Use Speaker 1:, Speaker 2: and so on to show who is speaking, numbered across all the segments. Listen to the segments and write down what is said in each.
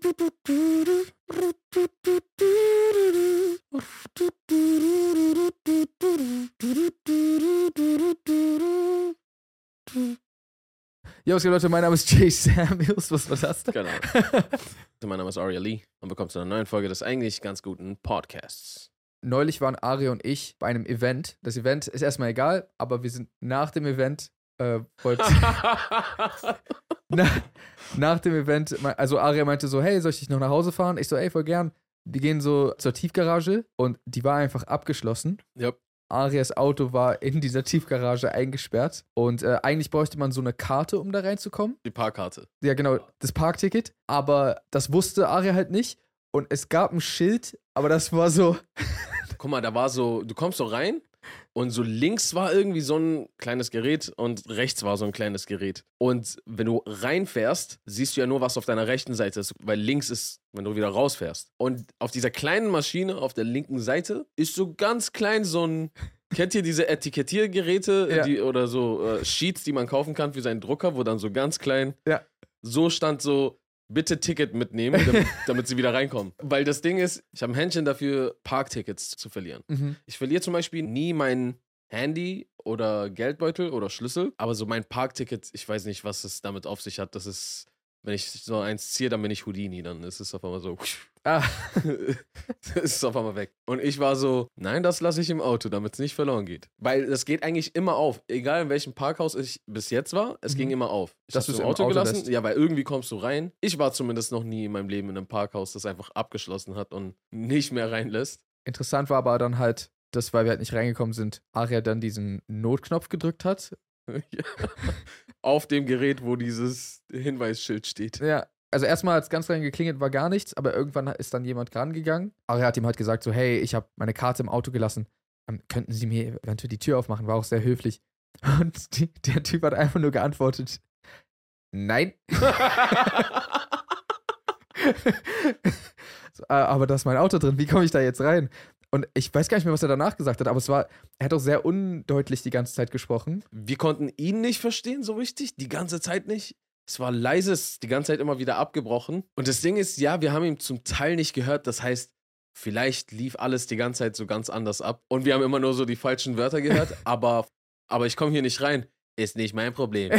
Speaker 1: Jo, was geht, Leute? Mein Name ist Jay Samuels. Was war das denn?
Speaker 2: Genau. Mein Name ist Aria Lee und willkommen zu einer neuen Folge des eigentlich ganz guten Podcasts.
Speaker 1: Neulich waren Aria und ich bei einem Event. Das Event ist erstmal egal, aber wir sind nach dem Event nach dem Event, also Aria meinte so, hey, soll ich dich noch nach Hause fahren? Ich so, ey, voll gern. Wir gehen so zur Tiefgarage und die war einfach abgeschlossen.
Speaker 2: Yep.
Speaker 1: Arias Auto war in dieser Tiefgarage eingesperrt und eigentlich bräuchte man so eine Karte, um da reinzukommen.
Speaker 2: Die Parkkarte.
Speaker 1: Ja, genau, das Parkticket. Aber das wusste Aria halt nicht und es gab ein Schild, aber das war so...
Speaker 2: Guck mal, da war so, du kommst so rein und so links war irgendwie so ein kleines Gerät und rechts war so ein kleines Gerät. Und wenn du reinfährst, siehst du ja nur, was auf deiner rechten Seite ist, weil links ist, wenn du wieder rausfährst. Und auf dieser kleinen Maschine auf der linken Seite ist so ganz klein so ein, kennt ihr diese Etikettiergeräte
Speaker 1: Ja.
Speaker 2: oder so Sheets, die man kaufen kann für seinen Drucker, wo dann so ganz klein,
Speaker 1: Ja.
Speaker 2: so stand so, bitte Ticket mitnehmen, damit sie wieder reinkommen. Weil das Ding ist, ich habe ein Händchen dafür, Parktickets zu verlieren.
Speaker 1: Mhm.
Speaker 2: Ich verliere zum Beispiel nie mein Handy oder Geldbeutel oder Schlüssel, aber so mein Parkticket, ich weiß nicht, was es damit auf sich hat. Das ist, wenn ich so eins ziehe, dann bin ich Houdini, dann ist es auf einmal so,
Speaker 1: Ah.
Speaker 2: es ist auf einmal weg. Und ich war so, nein, das lasse ich im Auto, damit es nicht verloren geht. Weil das geht eigentlich immer auf. Egal in welchem Parkhaus ich bis jetzt war, es ging immer auf. Ich
Speaker 1: Dass
Speaker 2: habe
Speaker 1: du's
Speaker 2: es im
Speaker 1: im
Speaker 2: Auto
Speaker 1: Auto
Speaker 2: gelassen.
Speaker 1: lässt.
Speaker 2: Ja, weil irgendwie kommst du rein. Ich war zumindest noch nie in meinem Leben in einem Parkhaus, das einfach abgeschlossen hat und nicht mehr reinlässt.
Speaker 1: Interessant war aber dann halt, dass, weil wir halt nicht reingekommen sind, Aria dann diesen Notknopf gedrückt hat.
Speaker 2: Ja. Auf dem Gerät, wo dieses Hinweisschild steht.
Speaker 1: Ja, also erstmal hat es ganz rein geklingelt, war gar nichts, aber irgendwann ist dann jemand rangegangen. Aria hat ihm halt gesagt so, hey, ich habe meine Karte im Auto gelassen. Könnten Sie mir eventuell die Tür aufmachen? War auch sehr höflich. Und der Typ hat einfach nur geantwortet, nein. So, aber da ist mein Auto drin, wie komme ich da jetzt rein? Und ich weiß gar nicht mehr, was er danach gesagt hat, aber er hat auch sehr undeutlich die ganze Zeit gesprochen.
Speaker 2: Wir konnten ihn nicht verstehen so richtig, die ganze Zeit nicht. Es war leise, es ist die ganze Zeit immer wieder abgebrochen. Und das Ding ist, ja, wir haben ihn zum Teil nicht gehört. Das heißt, vielleicht lief alles die ganze Zeit so ganz anders ab. Und wir haben immer nur so die falschen Wörter gehört. aber ich komme hier nicht rein. Ist nicht mein Problem.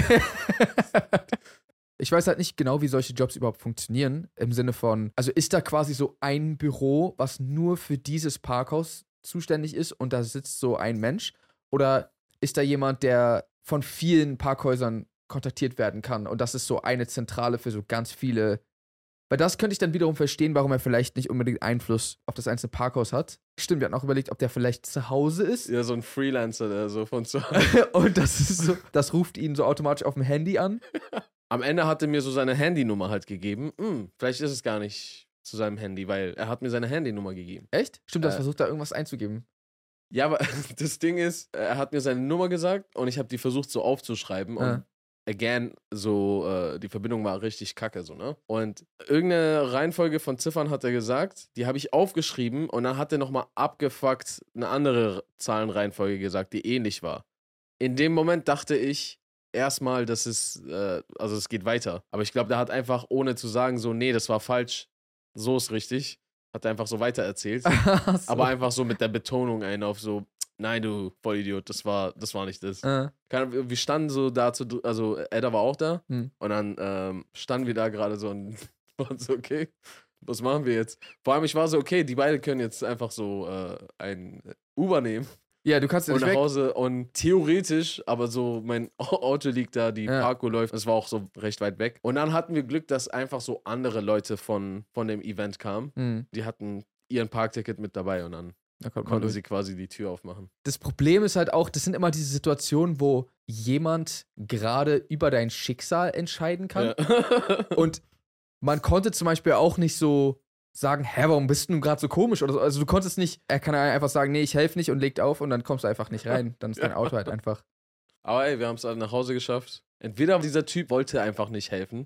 Speaker 1: Ich weiß halt nicht genau, wie solche Jobs überhaupt funktionieren. Im Sinne von, also ist da quasi so ein Büro, was nur für dieses Parkhaus zuständig ist und da sitzt so ein Mensch? Oder ist da jemand, der von vielen Parkhäusern kontaktiert werden kann und das ist so eine Zentrale für so ganz viele? Weil das könnte ich dann wiederum verstehen, warum er vielleicht nicht unbedingt Einfluss auf das einzelne Parkhaus hat. Stimmt, wir hatten auch überlegt, ob der vielleicht zu Hause ist.
Speaker 2: Ja, so ein Freelancer, der so von zu Hause.
Speaker 1: Und das ist so, das ruft ihn so automatisch auf dem Handy an.
Speaker 2: Am Ende hat er mir so seine Handynummer halt gegeben. Vielleicht ist es gar nicht zu seinem Handy, weil er hat mir seine Handynummer gegeben.
Speaker 1: Echt? Stimmt, du hast versucht, da irgendwas einzugeben.
Speaker 2: Ja, aber das Ding ist, er hat mir seine Nummer gesagt und ich habe die versucht so aufzuschreiben und again, so, die Verbindung war richtig kacke, so, ne? Und irgendeine Reihenfolge von Ziffern hat er gesagt, die habe ich aufgeschrieben und dann hat er nochmal abgefuckt eine andere Zahlenreihenfolge gesagt, die ähnlich war. In dem Moment dachte ich erstmal, dass es geht weiter. Aber ich glaube, der hat einfach, ohne zu sagen, so, nee, das war falsch, so ist richtig, hat er einfach so weiter erzählt.
Speaker 1: So.
Speaker 2: Aber einfach so mit der Betonung auf so, nein, du Vollidiot, das war nicht das. Wir standen so da, also Edda war auch da und dann standen wir da gerade so und waren so, okay, was machen wir jetzt? Vor allem, ich war so, okay, die beiden können jetzt einfach so ein Uber nehmen.
Speaker 1: Ja, du kannst ja
Speaker 2: Und
Speaker 1: nicht
Speaker 2: nach
Speaker 1: weg.
Speaker 2: Hause und theoretisch, aber so mein Auto liegt da, die Parkuhr läuft, das war auch so recht weit weg. Und dann hatten wir Glück, dass einfach so andere Leute von dem Event kamen. Die hatten ihren Parkticket mit dabei und dann konnten sie quasi die Tür aufmachen.
Speaker 1: Das Problem ist halt auch, das sind immer diese Situationen, wo jemand gerade über dein Schicksal entscheiden kann.
Speaker 2: Ja.
Speaker 1: Und man konnte zum Beispiel auch nicht so sagen, hä, warum bist du gerade so komisch oder so. Also du konntest nicht, er kann einfach sagen, nee, ich helfe nicht und legt auf und dann kommst du einfach nicht rein. Dann ist dein Auto halt einfach.
Speaker 2: Aber ey, wir haben es halt nach Hause geschafft. Entweder dieser Typ wollte einfach nicht helfen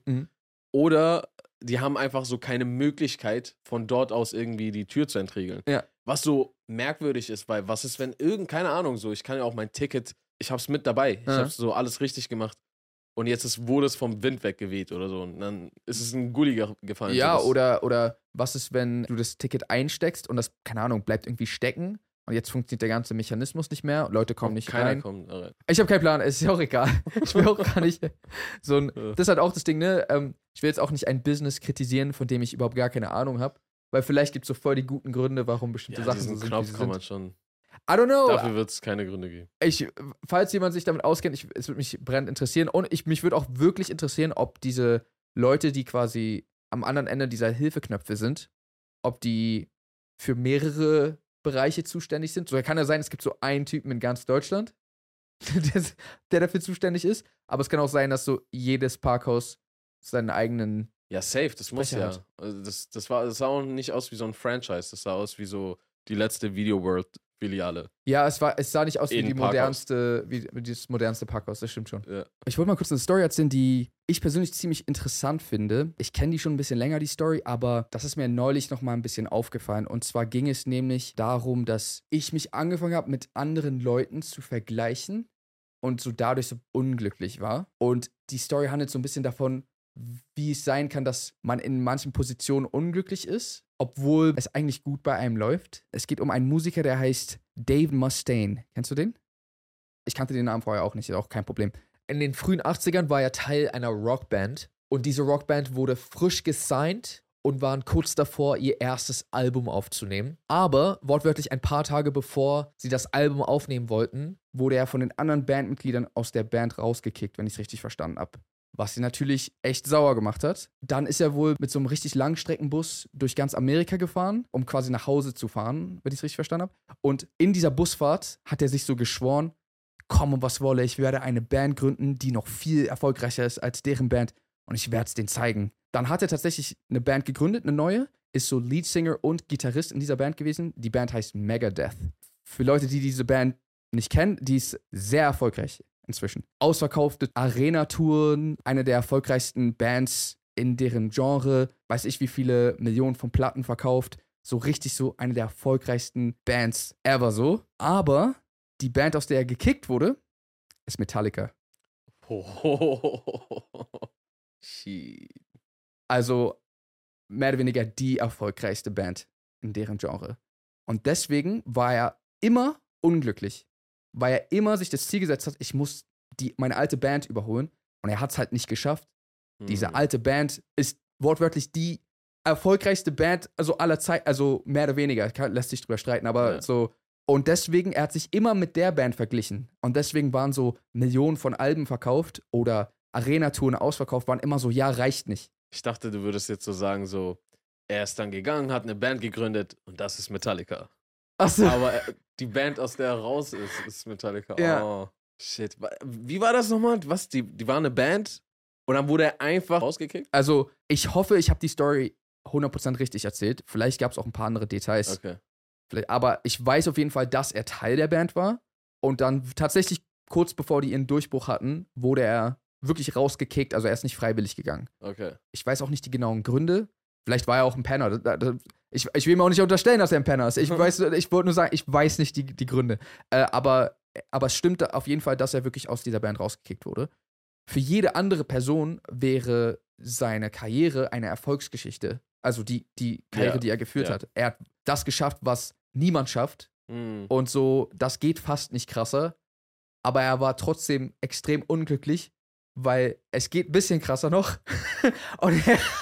Speaker 2: oder die haben einfach so keine Möglichkeit, von dort aus irgendwie die Tür zu entriegeln.
Speaker 1: Ja.
Speaker 2: Was so merkwürdig ist, weil was ist, wenn keine Ahnung, so, ich kann ja auch mein Ticket, ich hab's mit dabei, ich hab's so alles richtig gemacht. und jetzt wurde es vom Wind weggeweht oder so und dann ist es ein Gully gefallen.
Speaker 1: Ja,
Speaker 2: sowas.
Speaker 1: oder was ist, wenn du das Ticket einsteckst und das, keine Ahnung, bleibt irgendwie stecken und jetzt funktioniert der ganze Mechanismus nicht mehr, Leute kommen nicht
Speaker 2: Keiner
Speaker 1: rein.
Speaker 2: kommt rein.
Speaker 1: Ich habe keinen Plan, es ist ja auch egal. Ich will auch gar nicht so ein.
Speaker 2: Ja.
Speaker 1: Das ist halt auch das Ding, ne? Ich will jetzt auch nicht ein Business kritisieren, von dem ich überhaupt gar keine Ahnung habe. Weil vielleicht gibt es so voll die guten Gründe, warum bestimmte
Speaker 2: Ja,
Speaker 1: Sachen
Speaker 2: diesen
Speaker 1: so sind, wie
Speaker 2: Knopf
Speaker 1: sie
Speaker 2: kann
Speaker 1: sind.
Speaker 2: man schon.
Speaker 1: I don't know.
Speaker 2: Dafür wird es keine Gründe geben.
Speaker 1: Falls jemand sich damit auskennt, es würde mich brennend interessieren. Und mich würde auch wirklich interessieren, ob diese Leute, die quasi am anderen Ende dieser Hilfeknöpfe sind, ob die für mehrere Bereiche zuständig sind. So kann ja sein, es gibt so einen Typen in ganz Deutschland, der dafür zuständig ist. Aber es kann auch sein, dass so jedes Parkhaus seinen eigenen.
Speaker 2: Ja, safe, das muss
Speaker 1: Sprecher
Speaker 2: ja.
Speaker 1: hat.
Speaker 2: Also das sah auch nicht aus wie so ein Franchise, das sah aus wie so die letzte Video World-Filiale.
Speaker 1: Ja, es sah nicht aus wie
Speaker 2: In
Speaker 1: die
Speaker 2: Parkhaus.
Speaker 1: wie das modernste Parkhaus, das stimmt schon.
Speaker 2: Ja.
Speaker 1: Ich wollte mal kurz eine Story erzählen, die ich persönlich ziemlich interessant finde. Ich kenne die schon ein bisschen länger, die Story, aber das ist mir neulich noch mal ein bisschen aufgefallen. Und zwar ging es nämlich darum, dass ich mich angefangen habe, mit anderen Leuten zu vergleichen und so dadurch so unglücklich war. Und die Story handelt so ein bisschen davon, wie es sein kann, dass man in manchen Positionen unglücklich ist, obwohl es eigentlich gut bei einem läuft. Es geht um einen Musiker, der heißt Dave Mustaine. Kennst du den? Ich kannte den Namen vorher auch nicht, ist auch kein Problem. In den frühen 80ern war er Teil einer Rockband und diese Rockband wurde frisch gesigned und waren kurz davor, ihr erstes Album aufzunehmen. Aber wortwörtlich ein paar Tage bevor sie das Album aufnehmen wollten, wurde er von den anderen Bandmitgliedern aus der Band rausgekickt, wenn ich es richtig verstanden habe. Was sie natürlich echt sauer gemacht hat. Dann ist er wohl mit so einem richtig Langstreckenbus durch ganz Amerika gefahren, um quasi nach Hause zu fahren, wenn ich es richtig verstanden habe. Und in dieser Busfahrt hat er sich so geschworen, komme was wolle, ich werde eine Band gründen, die noch viel erfolgreicher ist als deren Band und ich werde es denen zeigen. Dann hat er tatsächlich eine Band gegründet, eine neue, ist so Leadsinger und Gitarrist in dieser Band gewesen. Die Band heißt Megadeth. Für Leute, die diese Band nicht kennen, die ist sehr erfolgreich inzwischen. Ausverkaufte Arena-Touren, eine der erfolgreichsten Bands in deren Genre, weiß ich wie viele Millionen von Platten verkauft, so richtig so eine der erfolgreichsten Bands ever so. Aber die Band, aus der er gekickt wurde, ist Metallica.
Speaker 2: Shit.
Speaker 1: Also mehr oder weniger die erfolgreichste Band in deren Genre. Und deswegen war er immer unglücklich, weil er immer sich das Ziel gesetzt hat, ich muss meine alte Band überholen. Und er hat es halt nicht geschafft. Diese alte Band ist wortwörtlich die erfolgreichste Band, also aller Zeit, also mehr oder weniger, lässt sich drüber streiten, aber
Speaker 2: Ja.
Speaker 1: so. Und deswegen, er hat sich immer mit der Band verglichen. Und deswegen waren so Millionen von Alben verkauft oder Arena-Touren ausverkauft, waren immer so, ja, reicht nicht.
Speaker 2: Ich dachte, du würdest jetzt so sagen, so, er ist dann gegangen, hat eine Band gegründet und das ist Metallica.
Speaker 1: Achso.
Speaker 2: Aber die Band, aus der er raus ist Metallica.
Speaker 1: Ja.
Speaker 2: Oh, shit. Wie war das nochmal? Was? Die waren eine Band und dann wurde er einfach rausgekickt?
Speaker 1: Also, ich hoffe, ich habe die Story 100% richtig erzählt. Vielleicht gab es auch ein paar andere Details.
Speaker 2: Okay.
Speaker 1: Aber ich weiß auf jeden Fall, dass er Teil der Band war. Und dann tatsächlich kurz bevor die ihren Durchbruch hatten, wurde er wirklich rausgekickt. Also er ist nicht freiwillig gegangen.
Speaker 2: Okay.
Speaker 1: Ich weiß auch nicht die genauen Gründe. Vielleicht war er auch ein Penner. Ich will ihm auch nicht unterstellen, dass er ein Penner ist. Ich wollte nur sagen, ich weiß nicht die Gründe. Aber es stimmt auf jeden Fall, dass er wirklich aus dieser Band rausgekickt wurde. Für jede andere Person wäre seine Karriere eine Erfolgsgeschichte. Also die Karriere,
Speaker 2: Ja,
Speaker 1: die er geführt
Speaker 2: ja.
Speaker 1: hat. Er hat das geschafft, was niemand schafft. Und so, das geht fast nicht krasser. Aber er war trotzdem extrem unglücklich, weil es geht ein bisschen krasser noch. Und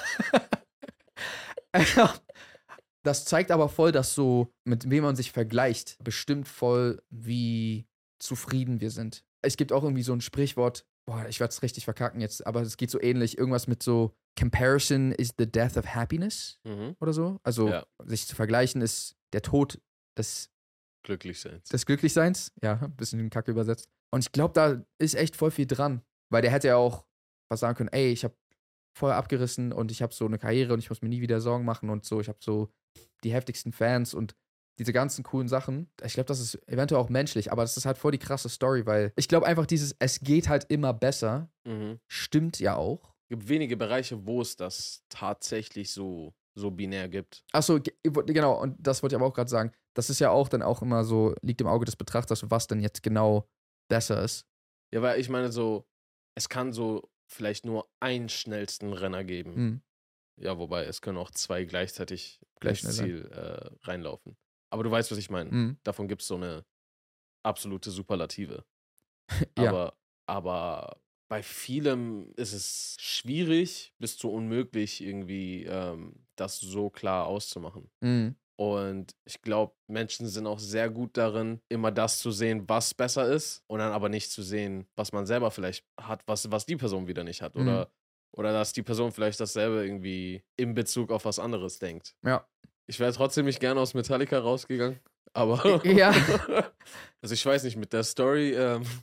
Speaker 1: das zeigt aber voll, dass so, mit wem man sich vergleicht, bestimmt voll, wie zufrieden wir sind. Es gibt auch irgendwie so ein Sprichwort, boah, ich werde es richtig verkacken jetzt, aber es geht so ähnlich, irgendwas mit so, Comparison is the death of happiness
Speaker 2: Mhm.
Speaker 1: oder so. Also,
Speaker 2: Ja.
Speaker 1: sich zu vergleichen ist der Tod des
Speaker 2: Glücklich sein.
Speaker 1: Glücklichseins. Ja, ein bisschen Kacke übersetzt. Und ich glaube, da ist echt voll viel dran. Weil der hätte ja auch was sagen können, ey, ich habe voll abgerissen und ich habe so eine Karriere und ich muss mir nie wieder Sorgen machen und so. Ich habe so die heftigsten Fans und diese ganzen coolen Sachen. Ich glaube, das ist eventuell auch menschlich, aber das ist halt voll die krasse Story, weil ich glaube einfach es geht halt immer besser,
Speaker 2: Mhm.
Speaker 1: stimmt ja auch.
Speaker 2: Es gibt wenige Bereiche, wo es das tatsächlich so binär gibt.
Speaker 1: Achso, genau, und das wollte ich aber auch gerade sagen. Das ist ja auch dann auch immer so, liegt im Auge des Betrachters, was denn jetzt genau besser ist.
Speaker 2: Ja, weil ich meine so, es kann so vielleicht nur einen schnellsten Renner geben.
Speaker 1: Mhm.
Speaker 2: Ja, wobei, es können auch zwei gleichzeitig
Speaker 1: Gleich
Speaker 2: ins
Speaker 1: schnell
Speaker 2: Ziel reinlaufen. Aber du weißt, was ich meine.
Speaker 1: Mhm.
Speaker 2: Davon gibt es so eine absolute Superlative.
Speaker 1: Ja.
Speaker 2: Aber bei vielem ist es schwierig bis zu unmöglich, irgendwie das so klar auszumachen.
Speaker 1: Mhm.
Speaker 2: Und ich glaube, Menschen sind auch sehr gut darin, immer das zu sehen, was besser ist, und dann aber nicht zu sehen, was man selber vielleicht hat, was die Person wieder nicht hat.
Speaker 1: Mhm.
Speaker 2: Oder dass die Person vielleicht dasselbe irgendwie in Bezug auf was anderes denkt.
Speaker 1: Ja.
Speaker 2: Ich wäre trotzdem nicht gerne aus Metallica rausgegangen, aber
Speaker 1: Ja.
Speaker 2: also ich weiß nicht, mit der Story,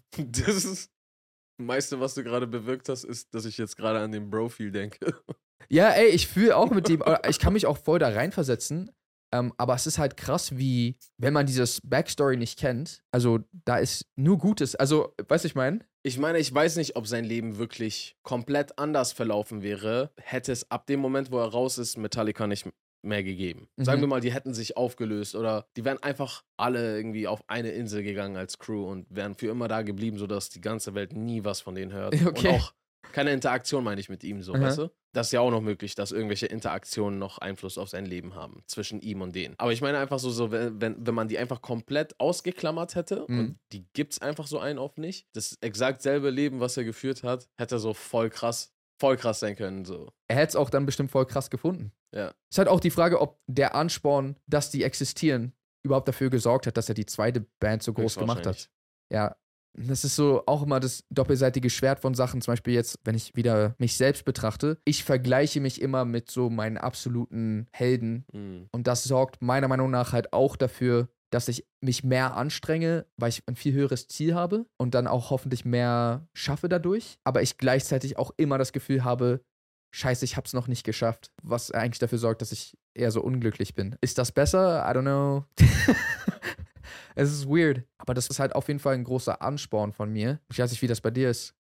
Speaker 2: das meiste, was du gerade bewirkt hast, ist, dass ich jetzt gerade an den Bro-Feel denke.
Speaker 1: Ja, ey, ich fühle auch mit dem, ich kann mich auch voll da reinversetzen, aber es ist halt krass, wie, wenn man dieses Backstory nicht kennt, also da ist nur Gutes, also, weißt du, ich meine?
Speaker 2: Ich meine, ich weiß nicht, ob sein Leben wirklich komplett anders verlaufen wäre, hätte es ab dem Moment, wo er raus ist, Metallica nicht mehr gegeben. Sagen wir mal, die hätten sich aufgelöst oder die wären einfach alle irgendwie auf eine Insel gegangen als Crew und wären für immer da geblieben, sodass die ganze Welt nie was von denen hört.
Speaker 1: Okay.
Speaker 2: Und auch keine Interaktion, meine ich, mit ihm, so,
Speaker 1: Aha.
Speaker 2: weißt du? Das ist ja auch noch möglich, dass irgendwelche Interaktionen noch Einfluss auf sein Leben haben, zwischen ihm und denen. Aber ich meine einfach so wenn man die einfach komplett ausgeklammert hätte und die gibt's einfach so einen auf nicht, das exakt selbe Leben, was er geführt hat, hätte so voll krass sein können, so.
Speaker 1: Er hätte es auch dann bestimmt voll krass gefunden.
Speaker 2: Ja.
Speaker 1: Ist halt auch die Frage, ob der Ansporn, dass die existieren, überhaupt dafür gesorgt hat, dass er die zweite Band so groß gemacht hat. Ja, das ist so auch immer das doppelseitige Schwert von Sachen. Zum Beispiel jetzt, wenn ich wieder mich selbst betrachte, ich vergleiche mich immer mit so meinen absoluten Helden. Und das sorgt meiner Meinung nach halt auch dafür, dass ich mich mehr anstrenge, weil ich ein viel höheres Ziel habe und dann auch hoffentlich mehr schaffe dadurch. Aber ich gleichzeitig auch immer das Gefühl habe, Scheiße, ich hab's noch nicht geschafft. Was eigentlich dafür sorgt, dass ich eher so unglücklich bin. Ist das besser? I don't know. Es ist weird. Aber das ist halt auf jeden Fall ein großer Ansporn von mir. Ich weiß nicht, wie das bei dir ist.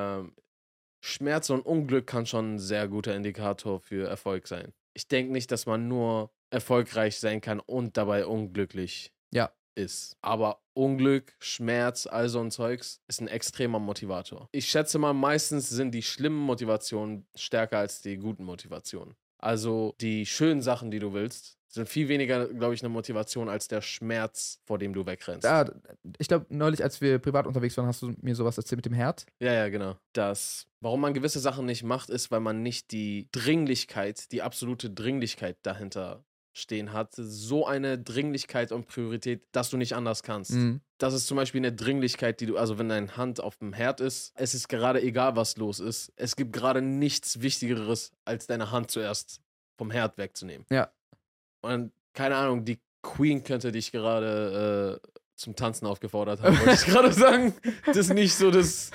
Speaker 2: Schmerz und Unglück kann schon ein sehr guter Indikator für Erfolg sein. Ich denke nicht, dass man nur erfolgreich sein kann und dabei unglücklich ist. Aber Unglück, Schmerz, all so ein Zeugs ist ein extremer Motivator. Ich schätze mal, meistens sind die schlimmen Motivationen stärker als die guten Motivationen. Also die schönen Sachen, die du willst, sind viel weniger, glaube ich, eine Motivation als der Schmerz, vor dem du wegrennst.
Speaker 1: Ja, ich glaube, neulich, als wir privat unterwegs waren, hast du mir sowas erzählt mit dem Herd.
Speaker 2: Ja, genau. Warum man gewisse Sachen nicht macht, ist, weil man nicht die Dringlichkeit, die absolute Dringlichkeit dahinter stehen hat. So eine Dringlichkeit und Priorität, dass du nicht anders kannst. Das ist zum Beispiel eine Dringlichkeit, also wenn deine Hand auf dem Herd ist, es ist gerade egal, was los ist. Es gibt gerade nichts Wichtigeres, als deine Hand zuerst vom Herd wegzunehmen.
Speaker 1: Ja.
Speaker 2: Und keine Ahnung, die Queen könnte dich gerade zum Tanzen aufgefordert haben, wollte ich gerade sagen. Das ist nicht so das.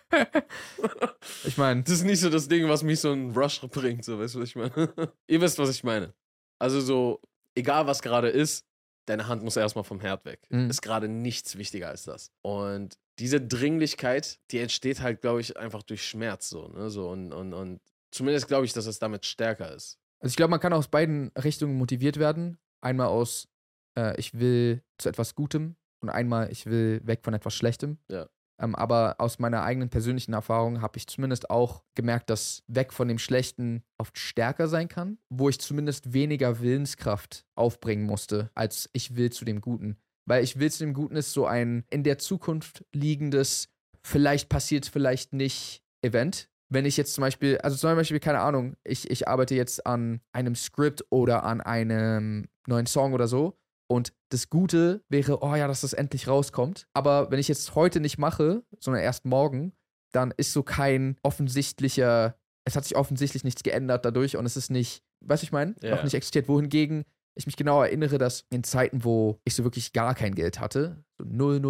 Speaker 1: Ich meine.
Speaker 2: Das ist nicht so das Ding, was mich so in Rush bringt, so, weißt du, was ich meine? Ihr wisst, was ich meine. Also so, egal was gerade ist, deine Hand muss erstmal vom Herd weg. Ist gerade nichts wichtiger als das. Und diese Dringlichkeit, die entsteht halt, glaube ich, einfach durch Schmerz, so, ne? So, und zumindest glaube ich, dass es damit stärker ist.
Speaker 1: Also ich glaube, man kann aus beiden Richtungen motiviert werden. Einmal aus, ich will zu etwas Gutem und einmal, ich will weg von etwas Schlechtem.
Speaker 2: Ja.
Speaker 1: Aber aus meiner eigenen persönlichen Erfahrung habe ich zumindest auch gemerkt, dass weg von dem Schlechten oft stärker sein kann, wo ich zumindest weniger Willenskraft aufbringen musste, als ich will zu dem Guten. Weil ich will zu dem Guten ist so ein in der Zukunft liegendes, vielleicht passiert, vielleicht nicht Event. Wenn ich jetzt zum Beispiel, keine Ahnung, ich arbeite jetzt an einem Skript oder an einem neuen Song oder so und das Gute wäre, oh ja, dass das endlich rauskommt. Aber wenn ich jetzt heute nicht mache, sondern erst morgen, dann ist so kein es hat sich offensichtlich nichts geändert dadurch und es ist nicht, weißt du, ich meine, noch nicht existiert. Wohingegen ich mich genau erinnere, dass in Zeiten, wo ich so wirklich gar kein Geld hatte, so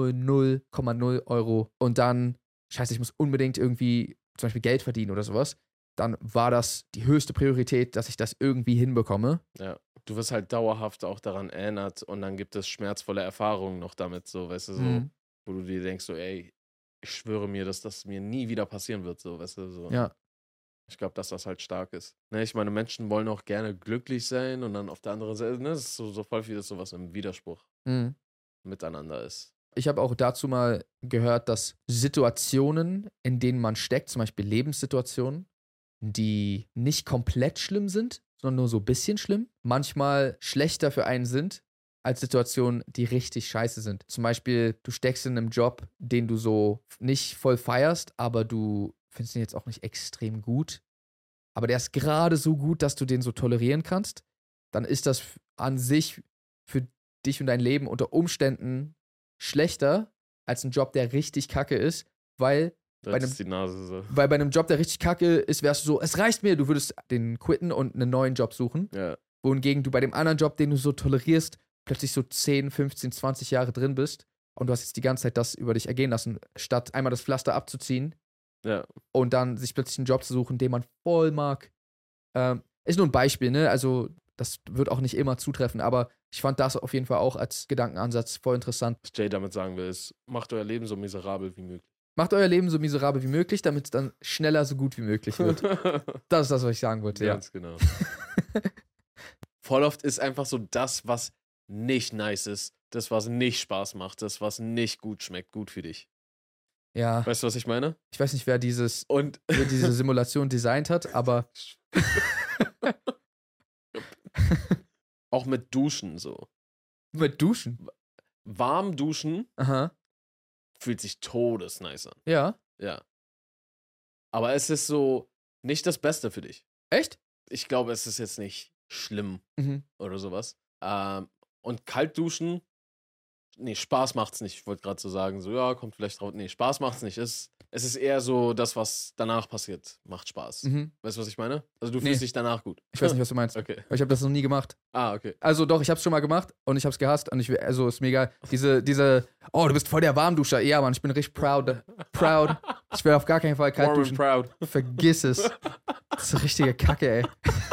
Speaker 1: 0,0 Euro und dann, scheiße, ich muss unbedingt irgendwie zum Beispiel Geld verdienen oder sowas, dann war das die höchste Priorität, dass ich das irgendwie hinbekomme.
Speaker 2: Ja, du wirst halt dauerhaft auch daran erinnert und dann gibt es schmerzvolle Erfahrungen noch damit, so, weißt du, so, wo du dir denkst, so, ey, ich schwöre mir, dass das mir nie wieder passieren wird, so, weißt du, so.
Speaker 1: Ja.
Speaker 2: Ich glaube, dass das halt stark ist. Ne, ich meine, Menschen wollen auch gerne glücklich sein und dann auf der anderen Seite, ne, das ist so voll viel, dass sowas im Widerspruch miteinander ist.
Speaker 1: ich hab auch dazu mal gehört, dass Situationen, in denen man steckt, zum Beispiel Lebenssituationen, die nicht komplett schlimm sind, sondern nur so ein bisschen schlimm, manchmal schlechter für einen sind, als Situationen, die richtig scheiße sind. Zum Beispiel, du steckst in einem Job, den du so nicht voll feierst, aber du findest ihn jetzt auch nicht extrem gut. Aber der ist gerade so gut, dass du den so tolerieren kannst. Dann ist das an sich für dich und dein Leben unter Umständen schlechter als ein Job, der richtig kacke ist, weil
Speaker 2: Da ist die Nase so.
Speaker 1: bei einem Job, der richtig kacke ist, wärst du so, es reicht mir, du würdest den quitten und einen neuen Job suchen.
Speaker 2: Ja.
Speaker 1: Wohingegen du bei dem anderen Job, den du so tolerierst, plötzlich so 10, 15, 20 Jahre drin bist und du hast jetzt die ganze Zeit das über dich ergehen lassen, statt einmal das Pflaster abzuziehen
Speaker 2: Ja.
Speaker 1: und dann sich plötzlich einen Job zu suchen, den man voll mag. Ist nur ein Beispiel, ne? Also, das wird auch nicht immer zutreffen, aber ich fand das auf jeden Fall auch als Gedankenansatz voll interessant.
Speaker 2: Was Jay damit sagen will, ist, macht euer Leben so miserabel wie möglich.
Speaker 1: Macht euer Leben so miserabel wie möglich, damit es dann schneller so gut wie möglich wird. Das ist das, was ich sagen wollte, ja.
Speaker 2: Ganz genau. Voll oft ist einfach so das, was nicht nice ist, das, was nicht Spaß macht, das, was nicht gut schmeckt, gut für dich.
Speaker 1: Ja,
Speaker 2: Weißt du, was ich meine?
Speaker 1: ich weiß nicht, wer
Speaker 2: Und
Speaker 1: diese Simulation designt hat, aber
Speaker 2: auch mit Duschen so.
Speaker 1: mit Duschen.
Speaker 2: Warm duschen
Speaker 1: Aha.
Speaker 2: fühlt sich todesnice an.
Speaker 1: Ja.
Speaker 2: Ja. Aber es ist so nicht das Beste für dich.
Speaker 1: Echt?
Speaker 2: Ich glaube, es ist jetzt nicht schlimm
Speaker 1: Mhm.
Speaker 2: oder sowas. Und kalt duschen, nee, Spaß macht's nicht. Ich wollte gerade so sagen, so, ja, kommt vielleicht drauf. Nee, Spaß macht's nicht. Es ist eher so, das, was danach passiert, macht Spaß.
Speaker 1: Mhm.
Speaker 2: Weißt du, was ich meine? Also du
Speaker 1: Nee.
Speaker 2: fühlst dich danach gut.
Speaker 1: Ich weiß nicht, was du meinst.
Speaker 2: Okay.
Speaker 1: Weil ich habe das noch nie gemacht.
Speaker 2: Ah, okay.
Speaker 1: Also doch, ich habe es schon mal gemacht und ich habe es gehasst und also ist mega oh, du bist voll der Warmduscher. Ja, Mann, ich bin richtig proud. Ich will auf gar keinen Fall kalt
Speaker 2: Warm and
Speaker 1: duschen.
Speaker 2: proud.
Speaker 1: Vergiss es. Das ist eine richtige Kacke, ey.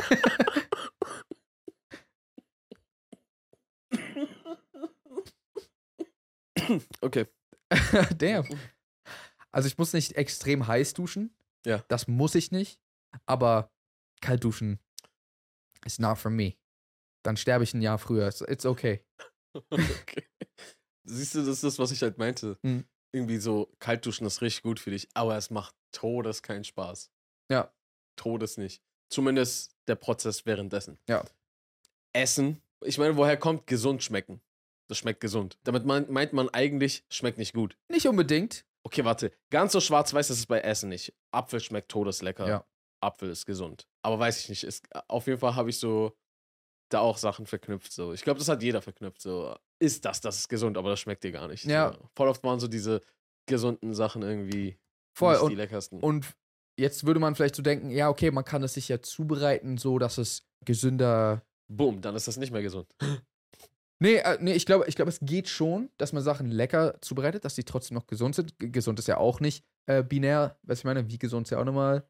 Speaker 2: Okay.
Speaker 1: Damn. Also ich muss nicht extrem heiß duschen.
Speaker 2: Ja.
Speaker 1: Das muss ich nicht. Aber kalt duschen is not for me. Dann sterbe ich ein Jahr früher. It's okay.
Speaker 2: Okay. Siehst du, das ist das, was ich halt meinte.
Speaker 1: Mhm.
Speaker 2: Irgendwie so, kalt duschen ist richtig gut für dich, aber es macht todes keinen Spaß.
Speaker 1: Ja.
Speaker 2: Todes nicht. Zumindest der Prozess währenddessen.
Speaker 1: Ja.
Speaker 2: Essen. Ich meine, woher kommt gesund schmecken? Das schmeckt gesund. Damit meint man eigentlich, schmeckt nicht gut.
Speaker 1: Nicht unbedingt.
Speaker 2: Okay, warte. Ganz so schwarz-weiß ist es bei Essen nicht. Apfel schmeckt todeslecker.
Speaker 1: Ja.
Speaker 2: Apfel ist gesund. Aber weiß ich nicht. Auf jeden Fall habe ich so da auch Sachen verknüpft. So. Ich glaube, das hat jeder verknüpft. So, das ist gesund, aber das schmeckt dir gar nicht.
Speaker 1: Ja.
Speaker 2: So. Voll oft waren so diese gesunden Sachen irgendwie
Speaker 1: Voll.
Speaker 2: nicht die leckersten.
Speaker 1: Und jetzt würde man vielleicht so denken, ja, okay, man kann es sich ja zubereiten, so dass es gesünder.
Speaker 2: Boom, dann ist das nicht mehr gesund.
Speaker 1: Nee, ich glaube, es geht schon, dass man Sachen lecker zubereitet, dass die trotzdem noch gesund sind. Gesund ist ja auch nicht binär. Was ich meine, wie gesund ist ja auch nochmal.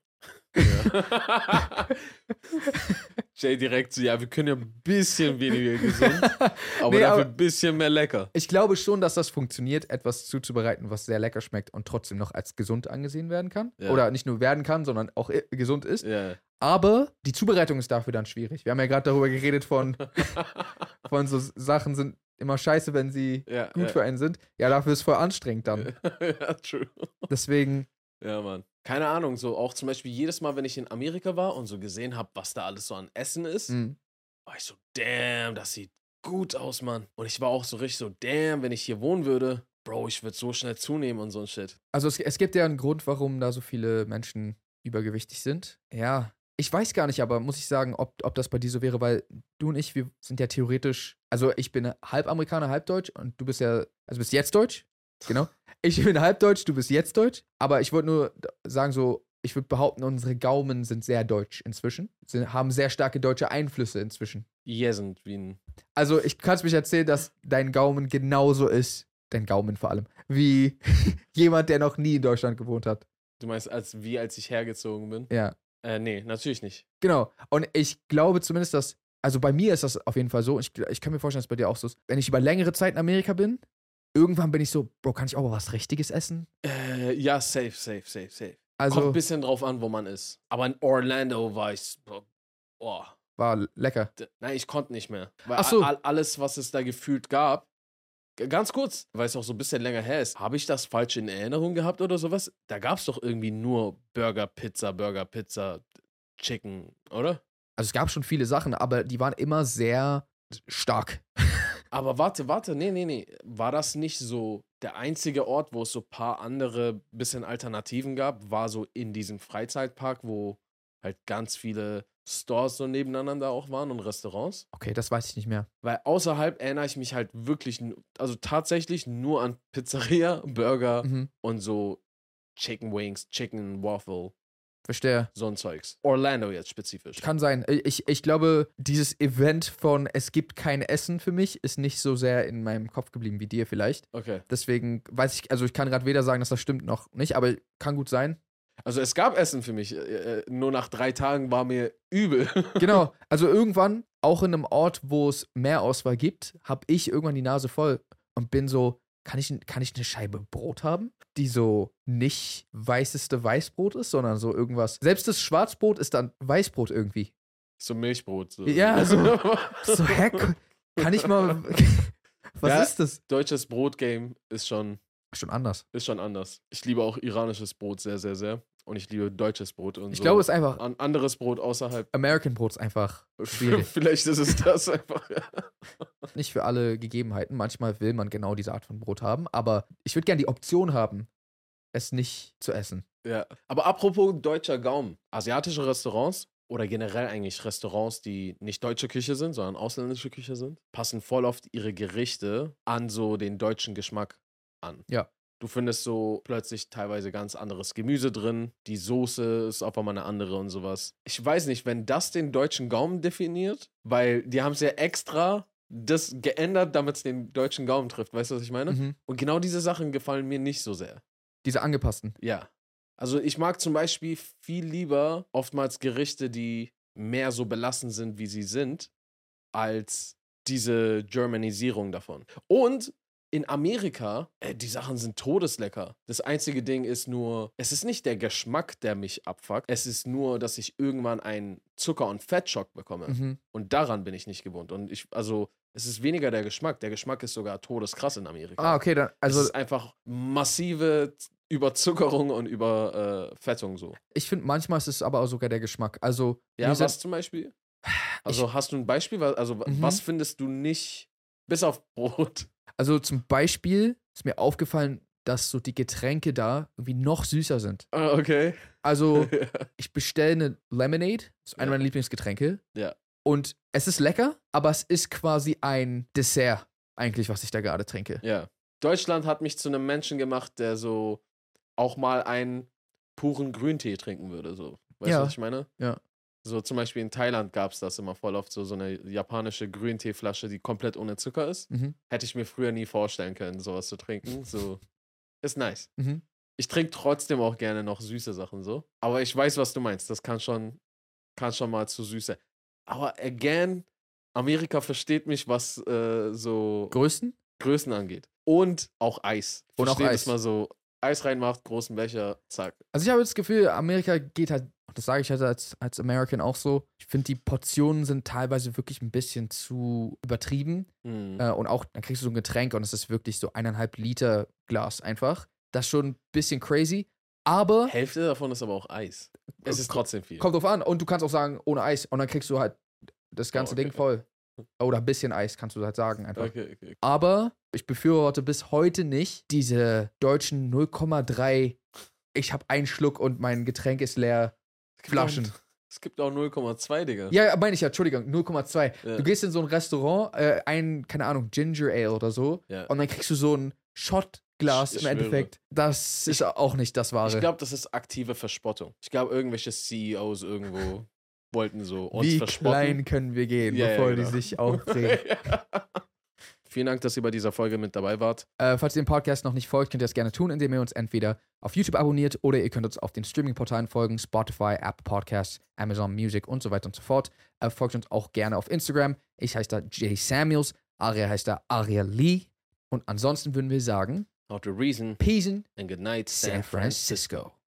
Speaker 2: Ja. Jay direkt so, ja, wir können ja ein bisschen weniger gesund, aber dafür ein bisschen mehr lecker.
Speaker 1: Ich glaube schon, dass das funktioniert, etwas zuzubereiten, was sehr lecker schmeckt und trotzdem noch als gesund angesehen werden kann.
Speaker 2: Ja.
Speaker 1: Oder nicht nur werden kann, sondern auch gesund ist.
Speaker 2: Ja.
Speaker 1: Aber die Zubereitung ist dafür dann schwierig. Wir haben ja gerade darüber geredet von so Sachen sind immer scheiße, wenn sie
Speaker 2: Ja,
Speaker 1: gut
Speaker 2: ja.
Speaker 1: für einen sind. Ja, dafür ist es voll anstrengend dann.
Speaker 2: Ja, true.
Speaker 1: Deswegen,
Speaker 2: Ja, Mann. Keine Ahnung, so auch zum Beispiel jedes Mal, wenn ich in Amerika war und so gesehen habe, was da alles so an Essen ist, war ich so, damn, das sieht gut aus, Mann. Und ich war auch so richtig so, damn, wenn ich hier wohnen würde, Bro, ich würde so schnell zunehmen und so ein Shit.
Speaker 1: also es gibt ja einen Grund, warum da so viele Menschen übergewichtig sind. Ja, ich weiß gar nicht, aber muss ich sagen, ob das bei dir so wäre, weil du und ich, wir sind ja theoretisch, also ich bin halb Amerikaner, halb Deutsch und du bist ja, also bist jetzt Deutsch, genau. Ich bin halb Deutsch, du bist jetzt Deutsch, aber ich wollte nur sagen so, ich würde behaupten, unsere Gaumen sind sehr deutsch inzwischen, haben sehr starke deutsche Einflüsse inzwischen.
Speaker 2: Jesend wie ein.
Speaker 1: Also ich kann es mich erzählen, dass dein Gaumen genauso ist, dein Gaumen vor allem, wie jemand, der noch nie in Deutschland gewohnt hat.
Speaker 2: Du meinst, als ich hergezogen bin?
Speaker 1: Ja.
Speaker 2: Nee, natürlich nicht.
Speaker 1: Genau. Und ich glaube zumindest, dass, also bei mir ist das auf jeden Fall so, und ich kann mir vorstellen, dass es bei dir auch so ist, wenn ich über längere Zeit in Amerika bin, irgendwann bin ich so, Bro, kann ich auch mal was Richtiges essen?
Speaker 2: Ja, safe.
Speaker 1: Also,
Speaker 2: Kommt ein bisschen drauf an, wo man ist. Aber in Orlando war ich, boah.
Speaker 1: war lecker.
Speaker 2: Nein, ich konnte nicht mehr. Weil
Speaker 1: Ach so.
Speaker 2: alles, was es da gefühlt gab, Ganz kurz, weil es auch so ein bisschen länger her ist. Habe ich das falsch in Erinnerung gehabt oder sowas? Da gab es doch irgendwie nur Burger, Pizza, Chicken, oder?
Speaker 1: Also es gab schon viele Sachen, aber die waren immer sehr stark.
Speaker 2: Aber warte, nee. War das nicht so der einzige Ort, wo es so ein paar andere bisschen Alternativen gab? War so in diesem Freizeitpark, wo halt ganz viele Stores so nebeneinander auch waren und Restaurants?
Speaker 1: Okay, das weiß ich nicht mehr.
Speaker 2: Weil außerhalb erinnere ich mich halt wirklich, also tatsächlich nur an Pizzeria, Burger
Speaker 1: Mhm.
Speaker 2: und so Chicken Wings, Chicken Waffle,
Speaker 1: Verstehe.
Speaker 2: so ein Zeugs. Orlando jetzt spezifisch.
Speaker 1: Kann sein. Ich glaube, dieses Event von es gibt kein Essen für mich ist nicht so sehr in meinem Kopf geblieben wie dir vielleicht.
Speaker 2: Okay.
Speaker 1: Deswegen weiß ich, also ich kann gerade weder sagen, dass das stimmt noch nicht, aber kann gut sein.
Speaker 2: Also es gab Essen für mich. Nur nach 3 Tagen war mir übel.
Speaker 1: Genau. Also irgendwann, auch in einem Ort, wo es mehr Auswahl gibt, habe ich irgendwann die Nase voll und bin so, kann ich eine Scheibe Brot haben, die so nicht weißeste Weißbrot ist, sondern so irgendwas. Selbst das Schwarzbrot ist dann Weißbrot irgendwie.
Speaker 2: So Milchbrot. So.
Speaker 1: Ja, so heck. Kann ich mal. Was
Speaker 2: Ja,
Speaker 1: ist das?
Speaker 2: Deutsches Brotgame ist schon
Speaker 1: anders.
Speaker 2: anders. Ich liebe auch iranisches Brot sehr, sehr, sehr. Und ich liebe deutsches Brot. Und
Speaker 1: Ich
Speaker 2: so
Speaker 1: glaube, es ist einfach.
Speaker 2: anderes Brot außerhalb.
Speaker 1: American Brot ist einfach schwierig.
Speaker 2: Vielleicht ist es das einfach.
Speaker 1: Nicht für alle Gegebenheiten. Manchmal will man genau diese Art von Brot haben, aber ich würde gerne die Option haben, es nicht zu essen.
Speaker 2: Ja. Aber apropos deutscher Gaumen. Asiatische Restaurants oder generell eigentlich Restaurants, die nicht deutsche Küche sind, sondern ausländische Küche sind, passen voll oft ihre Gerichte an so den deutschen Geschmack an.
Speaker 1: Ja.
Speaker 2: Du findest so plötzlich teilweise ganz anderes Gemüse drin. Die Soße ist auf einmal eine andere und sowas. Ich weiß nicht, wenn das den deutschen Gaumen definiert, weil die haben es ja extra das geändert, damit es den deutschen Gaumen trifft. Weißt du, was ich meine?
Speaker 1: Mhm.
Speaker 2: Und genau diese Sachen gefallen mir nicht so sehr.
Speaker 1: Diese angepassten.
Speaker 2: Ja. Also ich mag zum Beispiel viel lieber oftmals Gerichte, die mehr so belassen sind, wie sie sind, als diese Germanisierung davon. Und in Amerika, die Sachen sind todeslecker. Das einzige Ding ist nur, es ist nicht der Geschmack, der mich abfuckt. Es ist nur, dass ich irgendwann einen Zucker- und Fettschock bekomme.
Speaker 1: Mhm.
Speaker 2: Und daran bin ich nicht gewohnt. Und es ist weniger der Geschmack. Der Geschmack ist sogar todeskrass in Amerika.
Speaker 1: Ah, okay, dann,
Speaker 2: Es
Speaker 1: also
Speaker 2: ist einfach massive Überzuckerung und Überfettung so.
Speaker 1: ich finde, manchmal ist es aber auch sogar der Geschmack. Also,
Speaker 2: Ja,
Speaker 1: mir
Speaker 2: was zum Beispiel? Also hast du ein Beispiel? Was findest du nicht, bis auf Brot?
Speaker 1: Also zum Beispiel ist mir aufgefallen, dass so die Getränke da irgendwie noch süßer sind.
Speaker 2: Ah, okay.
Speaker 1: Also ich bestelle eine Lemonade, das ist einer meiner Lieblingsgetränke.
Speaker 2: Ja.
Speaker 1: Und es ist lecker, aber es ist quasi ein Dessert eigentlich, was ich da gerade trinke.
Speaker 2: Ja. Deutschland hat mich zu einem Menschen gemacht, der so auch mal einen puren Grüntee trinken würde. So. Weißt
Speaker 1: Ja.
Speaker 2: du, was ich meine?
Speaker 1: Ja.
Speaker 2: So zum Beispiel in Thailand gab es das immer voll oft, so eine japanische Grünteeflasche, die komplett ohne Zucker ist.
Speaker 1: Mhm.
Speaker 2: Hätte ich mir früher nie vorstellen können, sowas zu trinken. So, ist nice.
Speaker 1: Mhm.
Speaker 2: Ich trinke trotzdem auch gerne noch süße Sachen so. Aber ich weiß, was du meinst. Das kann schon mal zu süß sein. Aber again, Amerika versteht mich, was so Größen angeht. Und auch Eis.
Speaker 1: Und auch
Speaker 2: Verstehen,
Speaker 1: Eis.
Speaker 2: dass man so Eis reinmacht, großen Becher, zack.
Speaker 1: Also ich habe das Gefühl, Amerika geht halt, das sage ich halt als American auch so, ich finde, die Portionen sind teilweise wirklich ein bisschen zu übertrieben.
Speaker 2: Mhm.
Speaker 1: Und auch, dann kriegst du so ein Getränk und es ist wirklich so 1,5 Liter Glas einfach. Das ist schon ein bisschen crazy. Aber
Speaker 2: Hälfte davon ist aber auch Eis. Es ist trotzdem viel.
Speaker 1: kommt drauf an. Und du kannst auch sagen, ohne Eis. Und dann kriegst du halt das ganze
Speaker 2: okay.
Speaker 1: Ding voll. Oder ein bisschen Eis, kannst du halt sagen einfach.
Speaker 2: Okay.
Speaker 1: Aber ich befürworte bis heute nicht diese deutschen 0,3, ich habe einen Schluck und mein Getränk ist leer, Flaschen.
Speaker 2: Es gibt auch 0,2, Digga.
Speaker 1: Ja, meine ich ja, Entschuldigung, 0,2.
Speaker 2: Ja.
Speaker 1: Du gehst in so ein Restaurant, keine Ahnung, Ginger Ale oder so,
Speaker 2: Ja.
Speaker 1: und dann kriegst du so ein Shotglas
Speaker 2: Ich
Speaker 1: im Endeffekt. Das ist auch nicht das Wahre.
Speaker 2: Ich glaube, das ist aktive Verspottung. Ich glaube, irgendwelche CEOs irgendwo wollten so uns
Speaker 1: Wie
Speaker 2: verspotten.
Speaker 1: klein können wir gehen,
Speaker 2: Ja,
Speaker 1: bevor
Speaker 2: genau.
Speaker 1: die sich aufdrehen.
Speaker 2: Vielen Dank, dass ihr bei dieser Folge mit dabei wart.
Speaker 1: Falls ihr den Podcast noch nicht folgt, könnt ihr das gerne tun, indem ihr uns entweder auf YouTube abonniert oder ihr könnt uns auf den Streaming-Portalen folgen, Spotify, Apple Podcasts, Amazon Music und so weiter und so fort. Folgt uns auch gerne auf Instagram. Ich heiße da Jay Samuels, Aria heißt da Aria Lee. Und ansonsten würden wir sagen,
Speaker 2: How to reason
Speaker 1: Peace
Speaker 2: and good night,
Speaker 1: San Francisco.